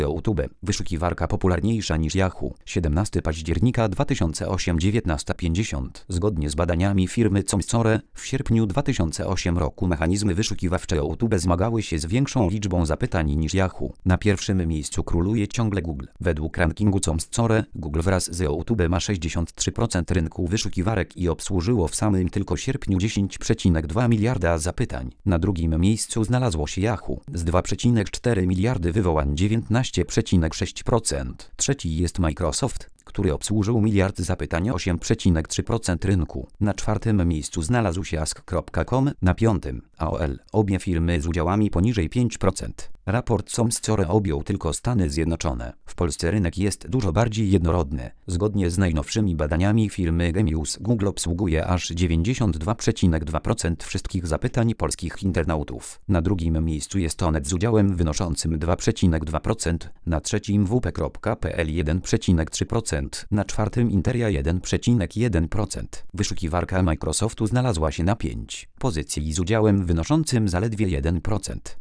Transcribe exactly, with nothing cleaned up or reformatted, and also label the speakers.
Speaker 1: YouTube. Wyszukiwarka popularniejsza niż Yahoo. siedemnastego października dwa tysiące ósmego dziewiętnasta pięćdziesiąt. Zgodnie z badaniami firmy Comscore, w sierpniu dwa tysiące ósmego roku mechanizmy wyszukiwawcze YouTube zmagały się z większą liczbą zapytań niż Yahoo. Na pierwszym miejscu króluje ciągle Google. Według rankingu Comscore, Google wraz z YouTube ma sześćdziesiąt trzy procent rynku wyszukiwarek i obsłużyło w samym tylko sierpniu dziesięć przecinek dwa miliarda zapytań. Na drugim miejscu znalazło się Yahoo z dwa przecinek cztery miliardy wywołań, dziewiętnaście przecinek sześć procent. Trzeci jest Microsoft, który obsłużył miliard zapytań, osiem przecinek trzy procent rynku. Na czwartym miejscu znalazł się ask kropka com, na piątym A O L, obie firmy z udziałami poniżej pięć procent. Raport Comscore objął tylko Stany Zjednoczone. W Polsce rynek jest dużo bardziej jednorodny. Zgodnie z najnowszymi badaniami firmy Gemius, Google obsługuje aż dziewięćdziesiąt dwa przecinek dwa procent wszystkich zapytań polskich internautów. Na drugim miejscu jest Onet z udziałem wynoszącym dwa przecinek dwa procent, na trzecim W P kropka P L jeden przecinek trzy procent, na czwartym Interia jeden przecinek jeden procent. Wyszukiwarka Microsoftu znalazła się na piątej pozycji z udziałem wynoszącym zaledwie jeden procent.